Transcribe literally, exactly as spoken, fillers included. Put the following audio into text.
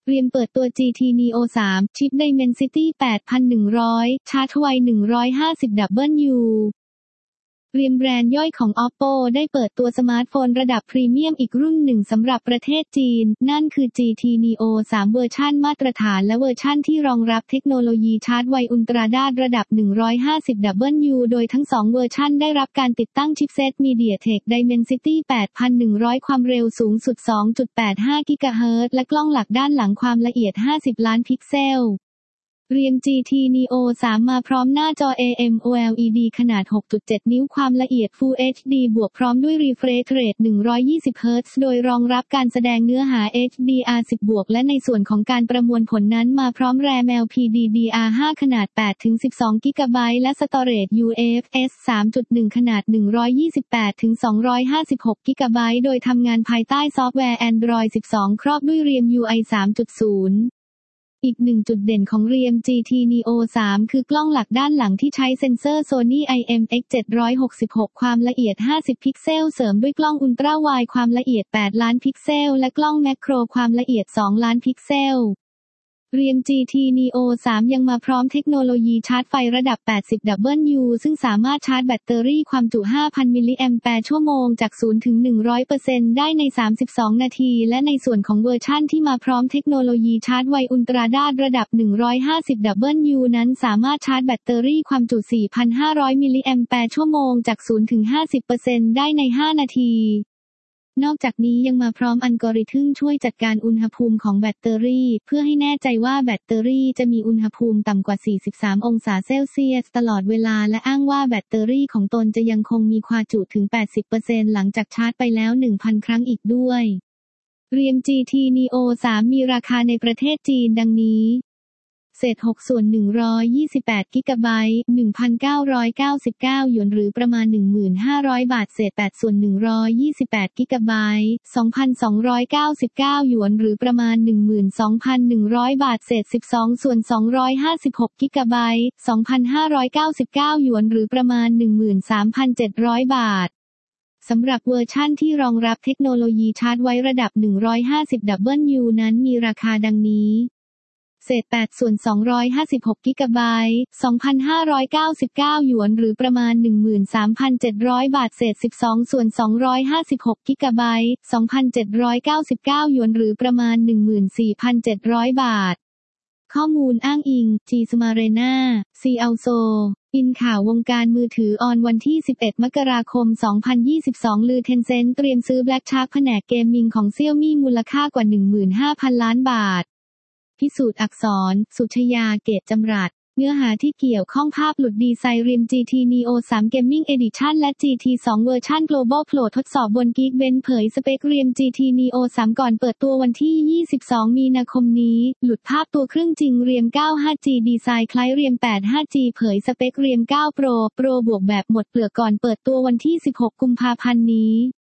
เรียมเปิดตัว จี ที Neo สาม ชิป Dimensity แปดพันหนึ่งร้อย ชาร์จไว หนึ่งร้อยห้าสิบ ดับเบิลยู เรียมแบรนด์ย่อยของ Oppo ได้เปิดตัวสมาร์ทโฟนระดับพรีเมียมอีกรุ่นหนึ่งสำหรับประเทศจีนนั่นคือ จี ที Neo สาม เวอร์ชันมาตรฐานและเวอร์ชันที่รองรับเทคโนโลยีชาร์จไวอุลตราด้านระดับ หนึ่งร้อยห้าสิบ ดับเบิลยู โดยทั้งสองเวอร์ชันได้รับการติดตั้งชิปเซ็ต MediaTek Dimensity แปดพันหนึ่งร้อย ความเร็วสูงสุด สองจุดแปดห้า กิกะเฮิรตซ์และกล้องหลักด้านหลังความละเอียด ห้าสิบ ล้านพิกเซลเรียม จี ที Neo สาม มาพร้อมหน้าจอ เอ เอ็ม โอ แอล อี ดี ขนาด หกจุดเจ็ด นิ้วความละเอียด Full เอช ดี บวกพร้อมด้วย Refresh Rate หนึ่งร้อยยี่สิบ เฮิรตซ์โดยรองรับการแสดงเนื้อหา เอช ดี อาร์ สิบ บวกและในส่วนของการประมวลผลนั้นมาพร้อม RAM แอล พี ดี ดี อาร์ ห้า ขนาด แปดถึงสิบสอง กิกะไบต์และ Storage ยู เอฟ เอส สามจุดหนึ่ง ขนาด หนึ่งร้อยยี่สิบแปดถึงสองร้อยห้าสิบหก กิกะไบต์โดยทำงานภายใต้ซอฟต์แวร์ Android สิบสอง ครอบด้วย Ream ยู ไอ สามจุดศูนย์ อีกหนึ่งจุดเด่นของ Ream จี ที Neo สาม คือกล้องหลักด้านหลังที่ใช้เซ็นเซอร์ Sony ไอ เอ็ม เอ็กซ์ เจ็ดร้อยหกสิบหก ความละเอียด ห้าสิบ พิกเซลเสริมด้วยกล้องอุลตร้าไวด์ความละเอียด แปด ล้านพิกเซลและกล้องแมคโครความละเอียด สอง ล้านพิกเซลReam จี ที Neo สาม ยังมาพร้อมเทคโนโลยีชาร์จไฟระดับ แปดสิบ ดับเบิลยู ซึ่งสามารถชาร์จแบตเตอรี่ความจุ ห้าพัน มิลลิแอมแปร์ชั่วโมงจาก ศูนย์ ถึง หนึ่งร้อยเปอร์เซ็นต์ ได้ใน สามสิบสอง นาที และในส่วนของเวอร์ชั่นที่มาพร้อมเทคโนโลยีชาร์จไวอุลตราด้านระดับ หนึ่งร้อยห้าสิบ ดับเบิลยู นั้นสามารถชาร์จแบตเตอรี่ความจุ สี่พันห้าร้อย มิลลิแอมแปร์ชั่วโมงจาก ศูนย์ ถึง ห้าสิบเปอร์เซ็นต์ ได้ใน ห้า นาทีนอกจากนี้ยังมาพร้อมอัลกอริทึมช่วยจัดการอุณหภูมิของแบตเตอรี่เพื่อให้แน่ใจว่าแบตเตอรี่จะมีอุณหภูมิต่ำกว่า สี่สิบสาม องศาเซลเซียสตลอดเวลาและอ้างว่าแบตเตอรี่ของตนจะยังคงมีความจุถึง แปดสิบเปอร์เซ็นต์ หลังจากชาร์จไปแล้ว หนึ่งพัน ครั้งอีกด้วย Ream จี ที Neo สาม มีราคาในประเทศจีนดังนี้เศษหกส่วนหนึ่งร้อยยี่สิบแปดกิกะไบต์ หนึ่งพันเก้าร้อยเก้าสิบเก้า หยวนหรือประมาณ หนึ่งพันห้าร้อย บาทเศษแปดส่วนหนึ่งร้อยยี่สิบแปดกิกะไบต์ สองพันสองร้อยเก้าสิบเก้า หยวนหรือประมาณ หนึ่งหมื่นสองพันหนึ่งร้อย บาทเศษสิบสองส่วนสองร้อยห้าสิบหกกิกะไบต์ สองพันห้าร้อยเก้าสิบเก้า หยวนหรือประมาณ หนึ่งหมื่นสามพันเจ็ดร้อย บาทสำหรับเวอร์ชั่นที่รองรับเทคโนโลยีชาร์จไว้ระดับ หนึ่งร้อยห้าสิบ ดับเบิลยู นั้นมีราคาดังนี้เศษแปดส่วนสองร้อยห้าสิบหกกิกะไบต์ สองพันห้าร้อยเก้าสิบเก้า หยวนหรือประมาณ หนึ่งหมื่นสามพันเจ็ดร้อย บาทเศษสิบสองส่วนสองร้อยห้าสิบหกกิกะไบต์ สองพันเจ็ดร้อยเก้าสิบเก้า หยวนหรือประมาณ หนึ่งหมื่นสี่พันเจ็ดร้อย บาทข้อมูลอ้างอิง G Smarena ซี อัล โซ อินข่าววงการมือถือออนวันที่ สิบเอ็ด มกราคม สองพันยี่สิบสอง ลือ Tencent เตรียมซื้อ Black Shark แผนกเกมมิ่งของ Xiaomi มูลค่ากว่า หนึ่งหมื่นห้าพัน ล้านบาทพิสูจน์อักษร สุชยา เกตจำรัดเนื้อหาที่เกี่ยวข้องภาพหลุดดีไซน์ Ream จี ที Neo สาม Gaming Edition และ จี ที สอง เวอร์ชัน Global Pro ทดสอบบน Geekbench เผยสเปค Ream จี ที Neo สาม ก่อนเปิดตัววันที่ ยี่สิบสอง มีนาคมนี้หลุดภาพตัวเครื่องจริง Ream เก้า ห้าจี ดีไซน์คล้าย Ream แปด ห้าจี เผยสเปค Ream เก้า Pro Pro บวกแบบหมดเปลือกก่อนเปิดตัววันที่ สิบหก กุมภาพันธ์นี้